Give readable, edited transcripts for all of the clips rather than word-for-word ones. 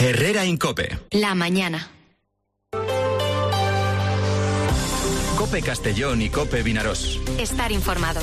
Herrera Incope. La mañana. Cope Castellón i Cope Vinaròs. Estar informado.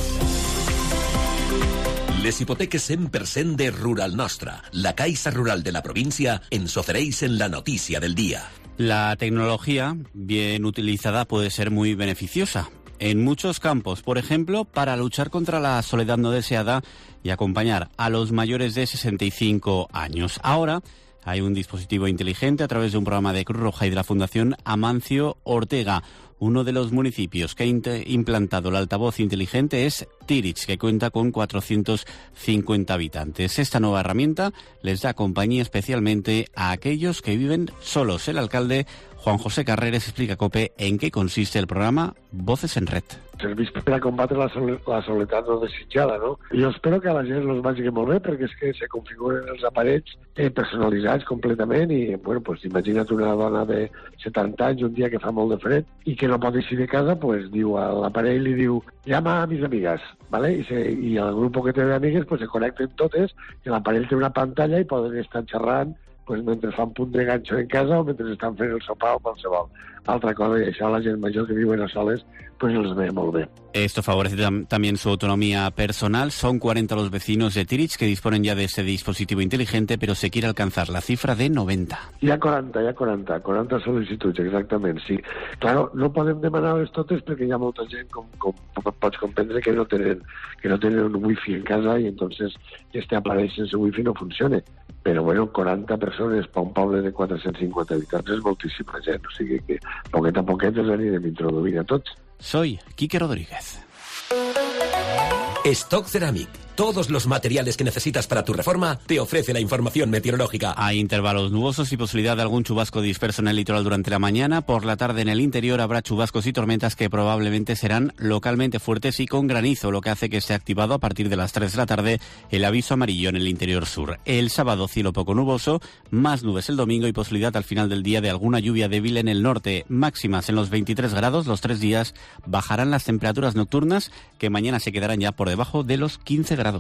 Les hipoteques 100% de Rural Nostra, la Caixa Rural de la provincia, ens ofereixen la noticia del día. La tecnología, bien utilizada, puede ser muy beneficiosa en muchos campos, por ejemplo, para luchar contra la soledad no deseada y acompañar a los mayores de 65 años. Ahora hay un dispositivo inteligente a través de un programa de Cruz Roja y de la Fundación Amancio Ortega. Uno de los municipios que ha implantado el altavoz inteligente es Tírig, que cuenta con 450 habitantes. Esta nueva herramienta les da compañía especialmente a aquellos que viven solos. El alcalde Juan José Carreras explica a COPE en què consiste el programa Voces en Red. Serveix per a combatre la soledat no desitjada, no? Jo espero que a la gent els vagi molt bé, perquè és que se configuren els aparells personalitzats completament i, bueno, pues imagina't una dona de 70 anys un dia que fa molt de fred i que no pot eixir de casa, pues diu a l'aparell i diu, llama a mis amigas, ¿vale? I el grup que té d'amigues pues se connecten totes i l'aparell té una pantalla i poden estar xerrant pues mentre fan punt de ganxo en casa o mentre estan fent el sopar o qualsevol altra cosa, y això a la gent major que viuen a soles pues els ve molt bé. Esto favorece también su autonomía personal. Son 40 los vecinos de Tírig que disponen ya de este dispositivo inteligente, pero se quiere alcanzar la cifra de 90. Hi ha 40 sol·licituds, exactament, sí. Claro, no podem demanar-les totes perquè hi ha molta gent, com pots comprendre, que no tenen un wifi en casa i entonces este aparell sense wifi no funciona. Però, bueno, 40 persones per un poble de 450 habitants és moltíssima gent, o sigui que poquet a poquet els anirem introduint a tots. Soy Quique Rodríguez. Stock Ceramic. Todos los materiales que necesitas para tu reforma te ofrece la información meteorológica. Hay intervalos nubosos y posibilidad de algún chubasco disperso en el litoral durante la mañana. Por la tarde en el interior habrá chubascos y tormentas que probablemente serán localmente fuertes y con granizo, lo que hace que esté activado a partir de las 3 de la tarde el aviso amarillo en el interior sur. El sábado cielo poco nuboso, más nubes el domingo y posibilidad al final del día de alguna lluvia débil en el norte. Máximas en los 23 grados, los 3 días bajarán las temperaturas nocturnas que mañana se quedarán ya por debajo de los 15 grados.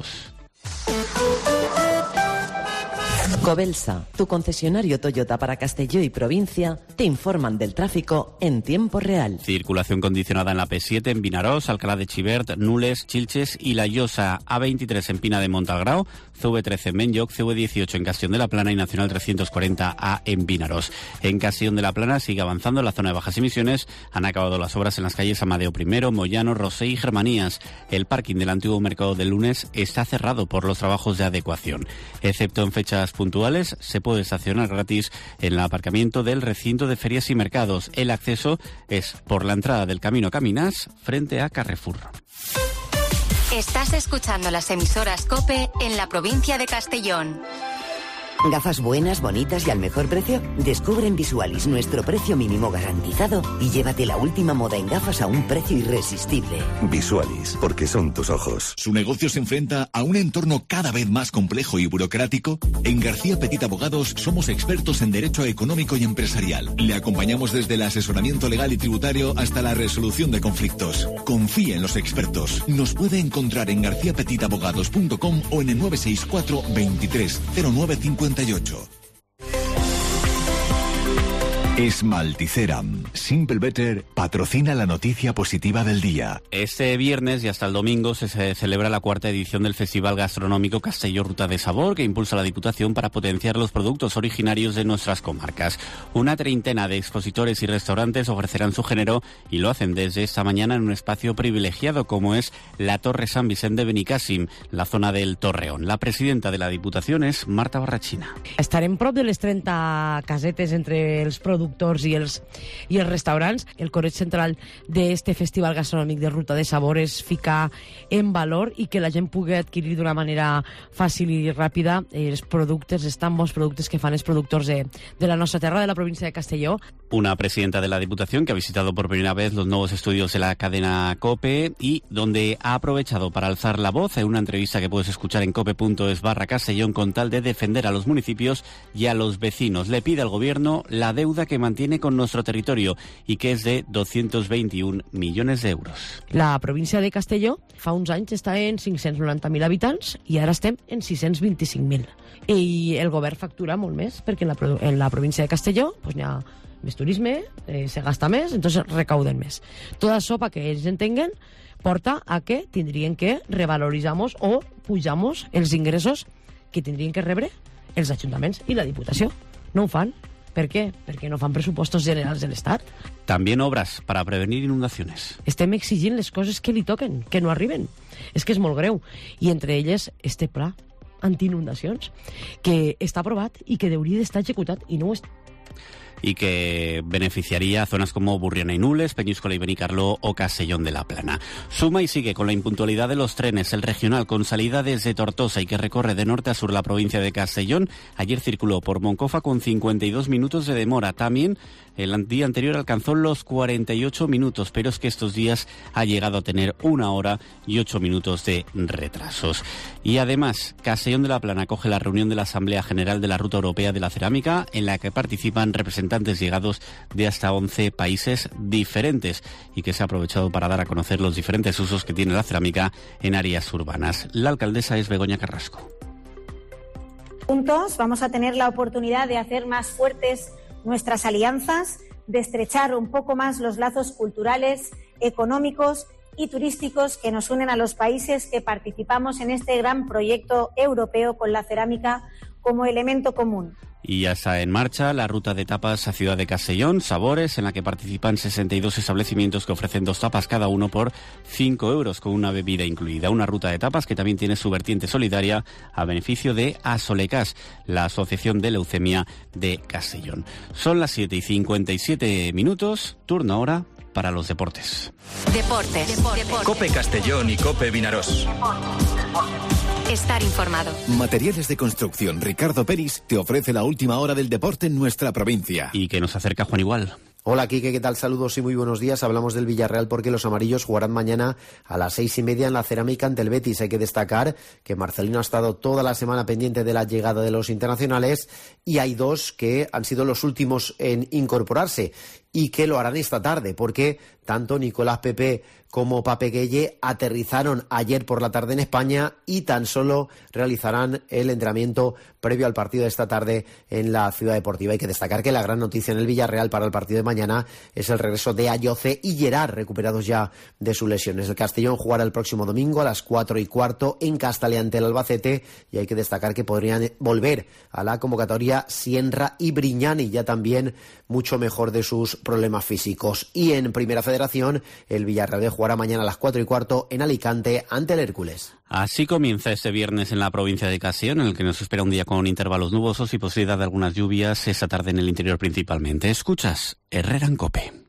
Cobelsa, tu concesionario Toyota para Castelló y provincia, te informan del tráfico en tiempo real. Circulación condicionada en la P7 en Vinaròs, Alcalá de Xivert, Nules, Chilches y La Llosa, A23 en Pina de Montalgrao, CV13 en Benlloc, CV18 en Castellón de la Plana y Nacional 340A en Vinaròs. En Castellón de la Plana sigue avanzando en la zona de bajas emisiones. Han acabado las obras en las calles Amadeo I, Moyano, Rosé y Germanías. El parking del antiguo mercado del Lunes está cerrado por los trabajos de adecuación. Excepto en fechas puntuales, se puede estacionar gratis en el aparcamiento del recinto de ferias y mercados. El acceso es por la entrada del Camino Caminás frente a Carrefour. Estás escuchando las emisoras COPE en la provincia de Castellón. ¿Gafas buenas, bonitas y al mejor precio? Descubre en Visualis nuestro precio mínimo garantizado y llévate la última moda en gafas a un precio irresistible. Visualis, porque son tus ojos. ¿Su negocio se enfrenta a un entorno cada vez más complejo y burocrático? En García Petit Abogados somos expertos en derecho económico y empresarial. Le acompañamos desde el asesoramiento legal y tributario hasta la resolución de conflictos. Confíe en los expertos. Nos puede encontrar en garciapetitabogados.com o en el 964 23 09 58. Esmalticeram, Simple Better, patrocina la noticia positiva del día. Este viernes y hasta el domingo se celebra la 4ª edición del Festival Gastronómico Castelló Ruta de Sabor, que impulsa la Diputación para potenciar los productos originarios de nuestras comarcas. Una treintena de expositores y restaurantes ofrecerán su género y lo hacen desde esta mañana en un espacio privilegiado como es la Torre Sant Vicent de Benicàssim, la zona del Torreón. La presidenta de la Diputación es Marta Barrachina. Estarem prop de les 30 casetes entre els productors i els restaurants. El coreig central d'este Festival Gastronòmic de Ruta de Sabor és ficar en valor i que la gent pugui adquirir d'una manera fàcil i ràpida els productes, els tan bons productes que fan els productors de la nostra terra, de la província de Castelló. Una presidenta de la Diputación que ha visitado por primera vez los nuevos estudios de la cadena COPE y donde ha aprovechado para alzar la voz en una entrevista que puedes escuchar en cope.es/Castellón con tal de defender a los municipios y a los vecinos. Le pide al gobierno la deuda que que mantiene con nuestro territorio y que es de 221 millones de euros. La província de Castelló fa uns anys estava en 590.000 habitants i ara estem en 625.000. I el govern factura molt més, perquè en la província de Castelló pues, n'hi ha més turisme, se gasta més, entonces recauden més. Tot això, para que ells entenguen, porta a que tindrien que revaloritzamos o pujamos els ingressos que tindrien que rebre els ajuntaments i la Diputació. No ho fan. ¿Per què? Perquè no fan pressupostos generals de l'Estat. También obras para prevenir inundaciones. Estem exigint les coses que li toquen, que no arriben. És que és molt greu. I entre elles, este pla antiinundacions, que està aprovat i que hauria d'estar executat i no ho està. Y que beneficiaría a zonas como Burriana y Nules, Peñíscola y Benicarló o Castellón de la Plana. Suma y sigue con la impuntualidad de los trenes. El regional con salida desde Tortosa y que recorre de norte a sur la provincia de Castellón, ayer circuló por Moncofa con 52 minutos de demora. También el día anterior alcanzó los 48 minutos, pero es que estos días ha llegado a tener 1 hora y 8 minutos de retrasos. Y además, Castellón de la Plana acoge la reunión de la Asamblea General de la Ruta Europea de la Cerámica, en la que participan representantes llegados de hasta 11 países diferentes y que se ha aprovechado para dar a conocer los diferentes usos que tiene la cerámica en áreas urbanas. La alcaldesa es Begoña Carrasco. Juntos vamos a tener la oportunidad de hacer más fuertes nuestras alianzas, de estrechar un poco más los lazos culturales, económicos y turísticos que nos unen a los países que participamos en este gran proyecto europeo con la cerámica como elemento común. Y ya está en marcha la ruta de tapas a Ciudad de Castellón, Sabores, en la que participan 62 establecimientos que ofrecen 2 tapas cada uno por 5 euros, con una bebida incluida. Una ruta de tapas que también tiene su vertiente solidaria a beneficio de Asolecas, la Asociación de Leucemia de Castellón. Son las 7:57 minutos, turno ahora para los deportes. Deportes. COPE Castellón y COPE Vinarós. Estar informado. Materiales de construcción Ricardo Peris te ofrece la última hora del deporte en nuestra provincia. Y que nos acerca Juan Igual. Hola, Quique, ¿qué tal? Saludos y muy buenos días. Hablamos del Villarreal porque los amarillos jugarán mañana a las 6:30 en la Cerámica ante el Betis. Hay que destacar que Marcelino ha estado toda la semana pendiente de la llegada de los internacionales y hay 2 que han sido los últimos en incorporarse y que lo harán esta tarde porque tanto Nicolás Pepe como Pape Gueye aterrizaron ayer por la tarde en España y tan solo realizarán el entrenamiento previo al partido de esta tarde en la Ciudad Deportiva. Hay que destacar que la gran noticia en el Villarreal para el partido de mañana es el regreso de Ayoce y Gerard, recuperados ya de sus lesiones. El Castellón jugará el próximo domingo a las 4:15 en Castalia ante el Albacete y hay que destacar que podrían volver a la convocatoria Sienra y Briñani, ya también mucho mejor de sus problemas físicos. Y en Primera Federación, el Villarreal jugará mañana a las 4:15 en Alicante ante el Hércules. Así comienza este viernes en la provincia de Castellón, en el que nos espera un día con intervalos nubosos y posibilidad de algunas lluvias esta tarde en el interior principalmente. Escuchas Herrera en COPE.